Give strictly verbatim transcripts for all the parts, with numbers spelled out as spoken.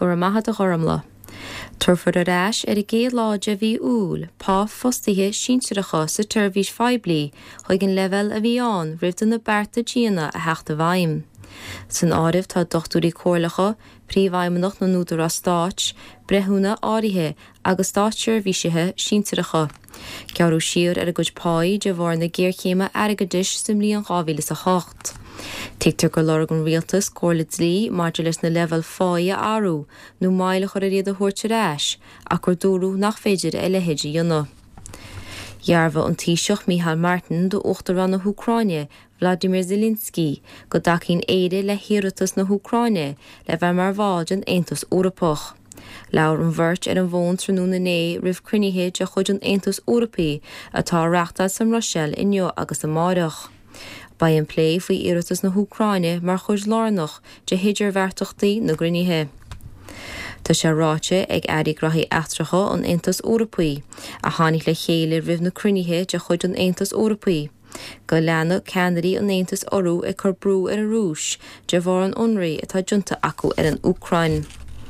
gur maithe a chormla. Turfur a ráis ar a gé láide bhí úl, pá fostaithe sínseireacha sa turbhís feibli, chuig an level a bhí an ribh na berta díana a heachta bhaim. San áibh tá dochtúí cóirlacha, príomhhaimimeach na núdar a stáit, brethúna áirithe agus stáitseir bhísithe sínseireacha. Cearú siar ar a gcuid páí de bhór na géirchéime airgeadis sa mbliain gámhíle a chocht. Teictar go lorgan rialtas cóirla dlí maidir leis na level fáie áú nó máile chur a réad a thuirte ráis, a gur dúrú nach féidir e lehéidir dionna. Jarfa an Taoiseach Micheál Martin do Uachtar an na Húcráine, Vladimír Zelensky, go dacín éide le hiúratas na Húcráine le bheith mar bháid an Aontas Eorpach. Leabhar an bhirt ar an bhón trúna né ribh cruinnithe de chuid an Aontas Eorpaí atá reachta san Roiseal inniu agus amárach. Ba an plé faoi iarratas na Húcráine mar chuid lárnach de héidir bheartachtaí na gruinnithe. Tá sé ráite ag airí grothaí eachtracha an Aontas Eorpaí, a tháinig le chéile ribh na cruinnithe de chuid an Aontas Eorpaí. Go leanna ceannarí an Aontas orú ag chur brú ar a rúis, de bhór an ionraí atá giunta acu ar an Ucrain.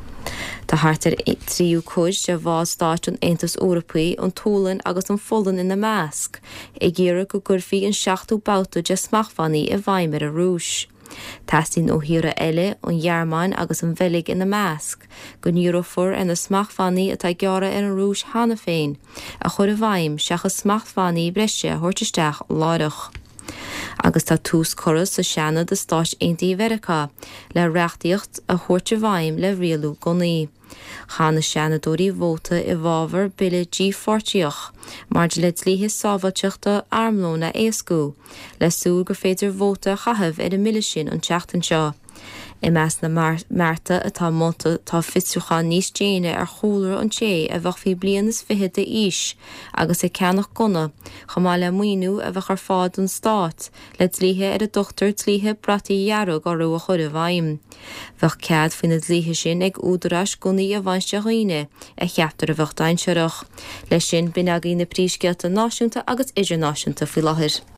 Tá thart ar tríú cuid de bhá stáit an Aontas Eorpaí an tólann agus an follan ina measc, ag ggéire go gurfií an seachtú bouta de smachfaní i bhaim ar a rúis. Tastín ó hiúra eile an Ghearmáin agus an bhelig ina measc, go níorfur ar na smachfaní atá geara ar an rúis hána féin, a chur a bhaim seachas smachfaní breise thuirteisteach láireach. Agus tá tús choras sa seanna de Stáit Aontaí Mheiriceá le reachtaíocht a thuirte bhaim le rialú gonaí. Chána seanadóirí vóta i bhábhar bille dí fortíoch, mar de le tlíthe sábhailteachta armlóna éascú, le súil gur féidir vóta chathamh ar a mille sin an teachtain seo. I meas na Marta atá molta tá fitsiúcha níos déine ar chólar an té a bheith fí blianas fiche de ís, agus é ceannach gona, chomá le muoinú a bheith ar fád an stát, le tlíthe ar a dochtar tlíthe brataí dhearug ar ru a chur a bhaim. Bheith cead faoin na tlíthe sin ag údarás gonaí a bhainste roiine, a cheaptar a bheith dainsearach. Leis sin bin agaí na príscealta náisiúnta agus idirnáisiúnta faoi láthair.